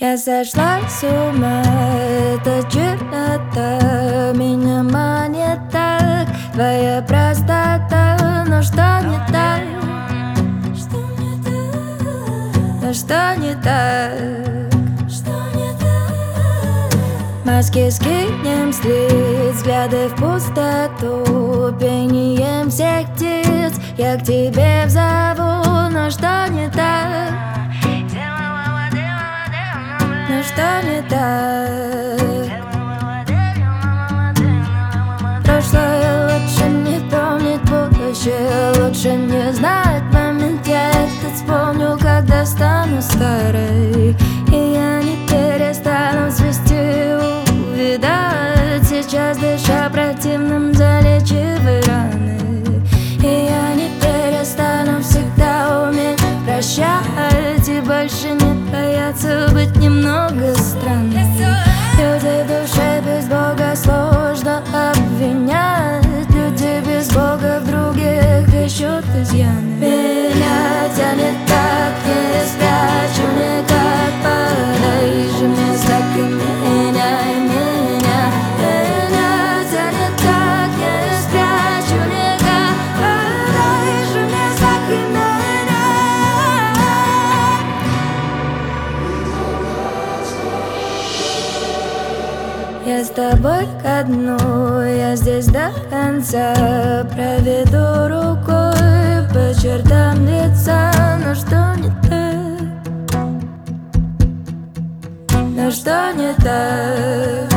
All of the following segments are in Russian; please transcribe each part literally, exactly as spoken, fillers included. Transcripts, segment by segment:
Я сошла с ума, эта чернота меня манит так, твоя простота. Но что не так? Что не так? Но что не так? Что не так? Маски скинем с лиц, взгляды в пустоту, пением всех птиц я к тебе взову. Но что не так? Но что не так? Прошлое лучше не помнить, будущее лучше не знать. Момент я этот вспомню, когда стану старой, и я не перестану свести, увидать. Сейчас дыша противным залечивай раны, и я не перестану всегда уметь прощать и больше не бояться быть немного странной. Людей в душе без Бога сложно обвинять. Люди без Бога в других ищут изъяны. Меня тянет так, не спрячу никак. Подай же мне знак и меняй меня. Меня тянет так, не спрячу никак. Подай же мне знак и меняй. Я с тобой ко дну, я здесь до конца. Проведу рукой по чертам лица. Но что не так? Но что не так?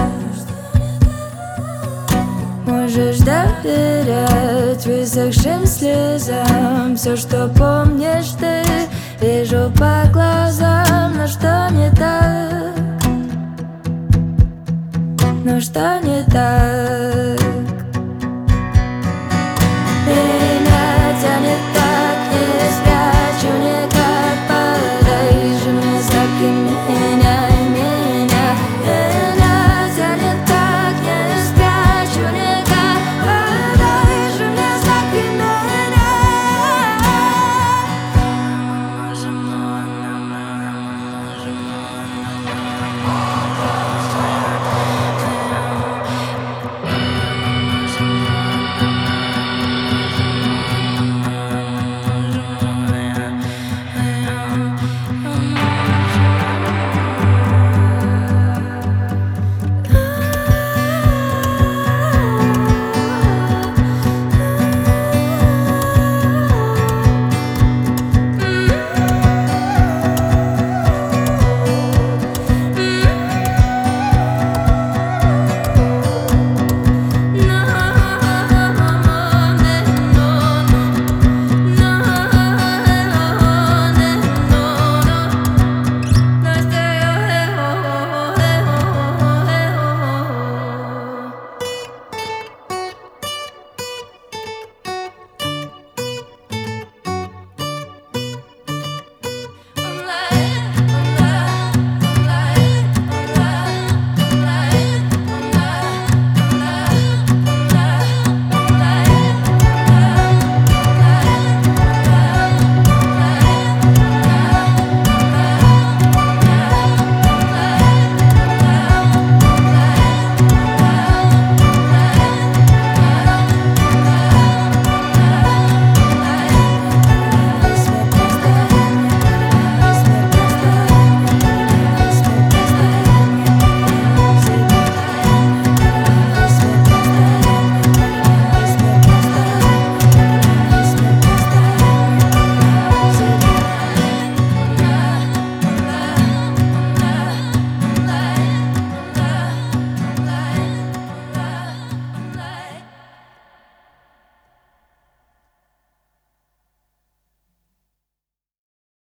Можешь доверять высохшим слезам. Все, что помнишь ты, вижу по глазам. Но что не так? Но что